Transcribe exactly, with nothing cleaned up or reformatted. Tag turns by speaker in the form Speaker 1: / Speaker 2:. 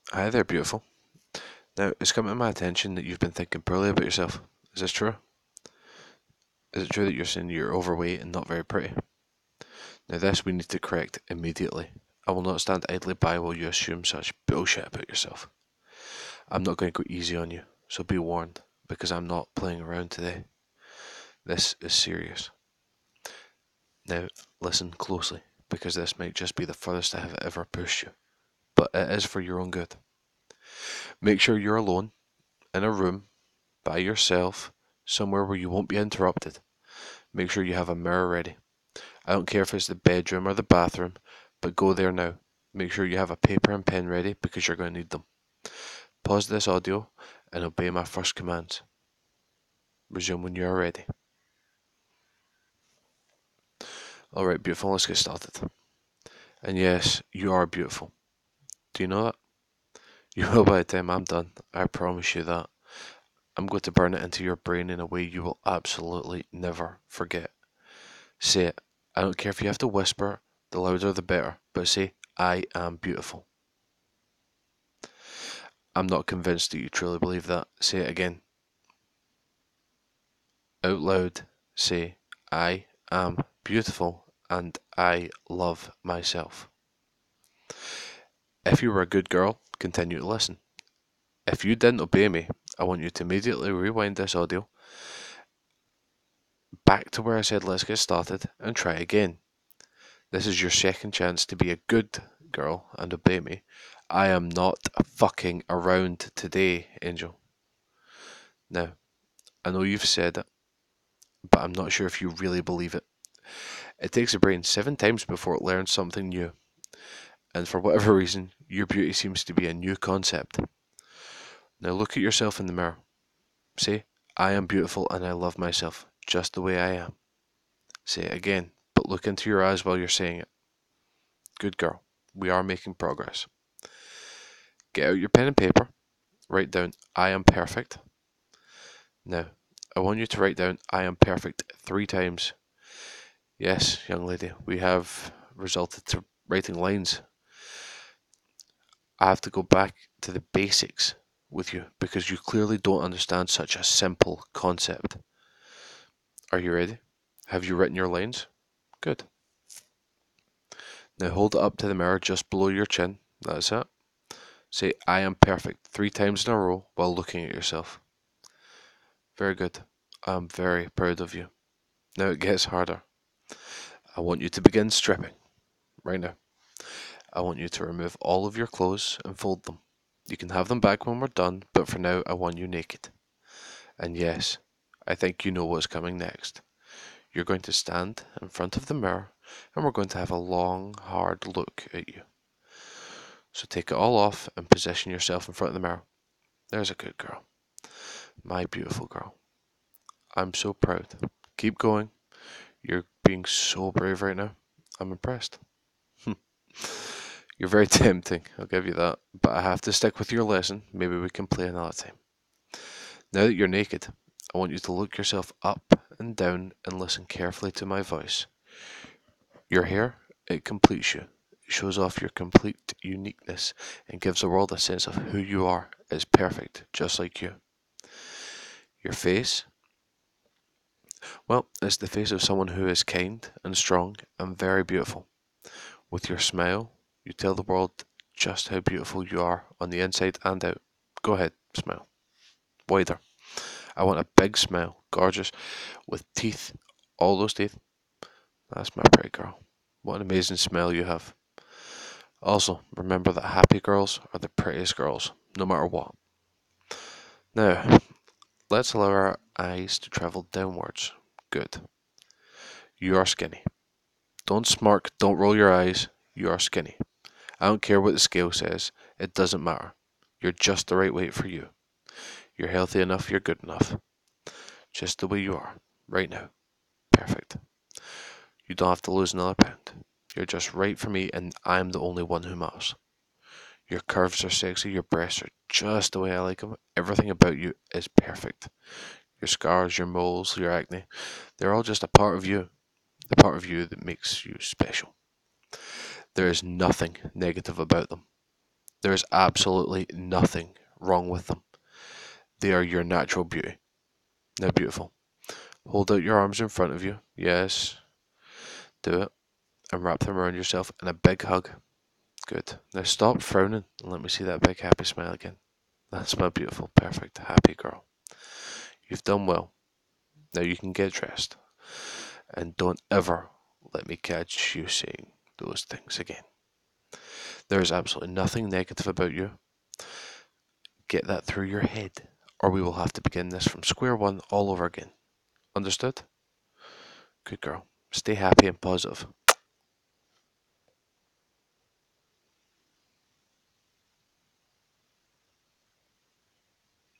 Speaker 1: Hi there, beautiful. Now, it's come to my attention that you've been thinking poorly about yourself. Is this true? Is it true that you're saying you're overweight and not very pretty? Now, this we need to correct immediately. I will not stand idly by while you assume such bullshit about yourself. I'm not going to go easy on you, so be warned, because I'm not playing around today. This is serious. Now, listen closely, because this might just be the furthest I have ever pushed you, but it is for your own good. Make sure you're alone, in a room, by yourself, somewhere where you won't be interrupted. Make sure you have a mirror ready. I don't care if it's the bedroom or the bathroom, but go there now. Make sure you have a paper and pen ready because you're going to need them. Pause this audio and obey my first commands. Resume when you are ready. Alright, beautiful, let's get started. And yes, you are beautiful. Do you know that? You will by the time I'm done, I promise you that. I'm going to burn it into your brain in a way you will absolutely never forget. Say it. I don't care if you have to whisper, the louder the better, but say, I am beautiful. I'm not convinced that you truly believe that. Say it again. Out loud, say, I am beautiful and I love myself. If you were a good girl, continue to listen. If you didn't obey me, I want you to immediately rewind this audio back to where I said let's get started and try again. This is your second chance to be a good girl and obey me. I am not fucking around today, Angel. Now, I know you've said it, but I'm not sure if you really believe it. It takes a brain seven times before it learns something new, and for whatever reason, your beauty seems to be a new concept. Now look at yourself in the mirror. Say, I am beautiful and I love myself just the way I am. Say it again, but look into your eyes while you're saying it. Good girl. We are making progress. Get out your pen and paper. Write down, I am perfect. Now, I want you to write down, I am perfect three times. Yes, young lady, we have resulted to writing lines. I have to go back to the basics with you because you clearly don't understand such a simple concept. Are you ready? Have you written your lines? Good. Now hold it up to the mirror just below your chin. That's it. Say, I am perfect three times in a row while looking at yourself. Very good. I'm very proud of you. Now it gets harder. I want you to begin stripping. Right now. I want you to remove all of your clothes and fold them. You can have them back when we're done, but for now I want you naked. And yes, I think you know what's coming next. You're going to stand in front of the mirror and we're going to have a long, hard look at you. So take it all off and position yourself in front of the mirror. There's a good girl. My beautiful girl. I'm so proud. Keep going. You're being so brave right now. I'm impressed. You're very tempting, I'll give you that. But I have to stick with your lesson. Maybe we can play another time. Now that you're naked, I want you to look yourself up and down and listen carefully to my voice. Your hair, it completes you. It shows off your complete uniqueness and gives the world a sense of who you are. It's perfect, just like you. Your face, well, it's the face of someone who is kind and strong and very beautiful. With your smile, you tell the world just how beautiful you are on the inside and out. Go ahead, smile. Wider. I want a big smile, gorgeous, with teeth, all those teeth. That's my pretty girl. What an amazing smile you have. Also, remember that happy girls are the prettiest girls, no matter what. Now, let's allow our eyes to travel downwards. Good. You are skinny. Don't smirk, don't roll your eyes. You are skinny. I don't care what the scale says, it doesn't matter. You're just the right weight for you. You're healthy enough, you're good enough. Just the way you are, right now. Perfect. You don't have to lose another pound. You're just right for me, and I'm the only one who matters. Your curves are sexy, your breasts are just the way I like them. Everything about you is perfect. Your scars, your moles, your acne, they're all just a part of you. The part of you that makes you special. There is nothing negative about them. There is absolutely nothing wrong with them. They are your natural beauty. Now, beautiful. Hold out your arms in front of you. Yes, do it. And wrap them around yourself in a big hug. Good. Now stop frowning and let me see that big happy smile again. That's my beautiful, perfect, happy girl. You've done well. Now you can get dressed. And don't ever let me catch you saying those things again. There is absolutely nothing negative about you. Get that through your head, or we will have to begin this from square one all over again. Understood? Good girl. Stay happy and positive.